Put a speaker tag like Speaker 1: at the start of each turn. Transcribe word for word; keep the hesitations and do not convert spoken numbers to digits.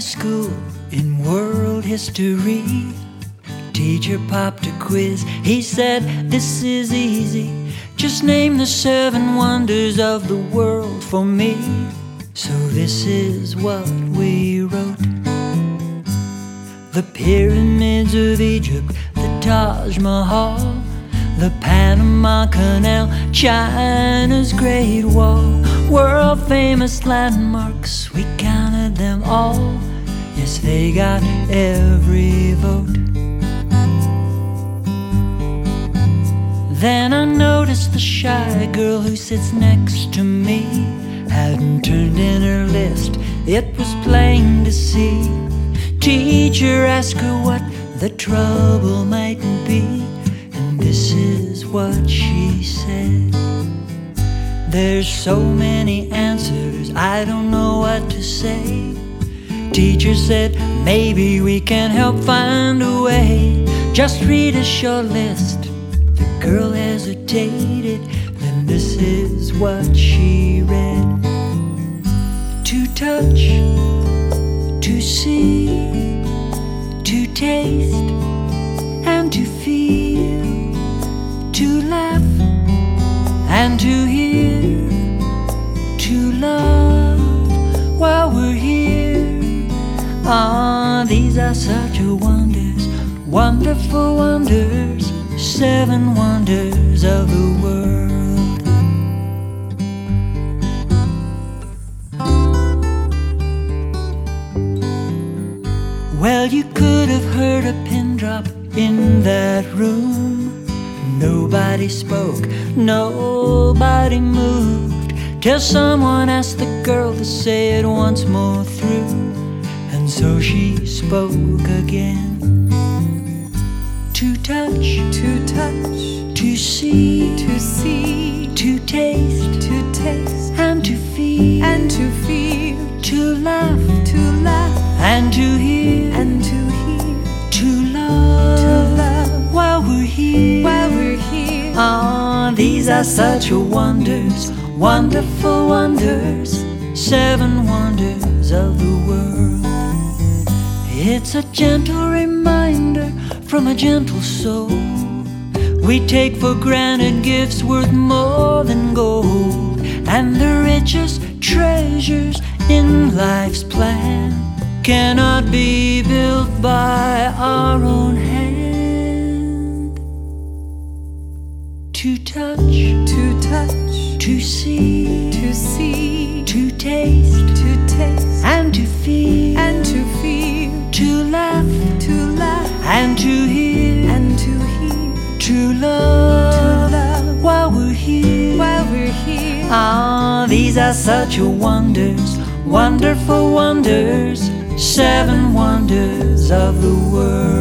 Speaker 1: school in world history. Teacher popped a quiz. He said, "This is easy. Just name the seven wonders of the world for me." So this is what we wrote: the pyramids of Egypt, the Taj Mahal, the Panama Canal, China's Great Wall. World famous landmarks, we counted them all. Yes, they got every vote. Then I noticed the shy girl who sits next to me hadn't turned in her list. It was plain to see. Teacher asked her what the trouble might be, and this is what she said: "There's so many answers, I don't know what to say." Teacher said, "Maybe we can help find a way. Just read a short list." The girl hesitated, then this is what she read: to touch, to see, to taste, and to feel, to laugh, and to hear, to love while we're here. Ah, these are such wonders, wonderful wonders, seven wonders of the world. Well, you could have heard a pin drop in that room. Nobody spoke, nobody moved, till someone asked the girl to say it once more through. And so she spoke again: to touch,
Speaker 2: to touch,
Speaker 1: to see,
Speaker 2: to see,
Speaker 1: to taste,
Speaker 2: to taste,
Speaker 1: and to feel,
Speaker 2: and to feel,
Speaker 1: to laugh,
Speaker 2: to laugh,
Speaker 1: and to hear,
Speaker 2: and to hear,
Speaker 1: to love,
Speaker 2: to love
Speaker 1: while we're here.
Speaker 2: while we're here.
Speaker 1: Ah, these are such wonders, wonderful wonders, seven wonders of the world. It's a gentle reminder from a gentle soul. We take for granted gifts worth more than gold, and the richest treasures in life's plan cannot be built by our own hand. To touch,
Speaker 2: To touch,
Speaker 1: to see,
Speaker 2: to see,
Speaker 1: to taste,
Speaker 2: to taste,
Speaker 1: and to feel,
Speaker 2: and to feel,
Speaker 1: to laugh,
Speaker 2: to laugh,
Speaker 1: and to hear,
Speaker 2: and to hear,
Speaker 1: to love,
Speaker 2: to love
Speaker 1: while we're here.
Speaker 2: while we're here.
Speaker 1: Ah, these are such wonders, wonderful wonders, seven wonders of the world.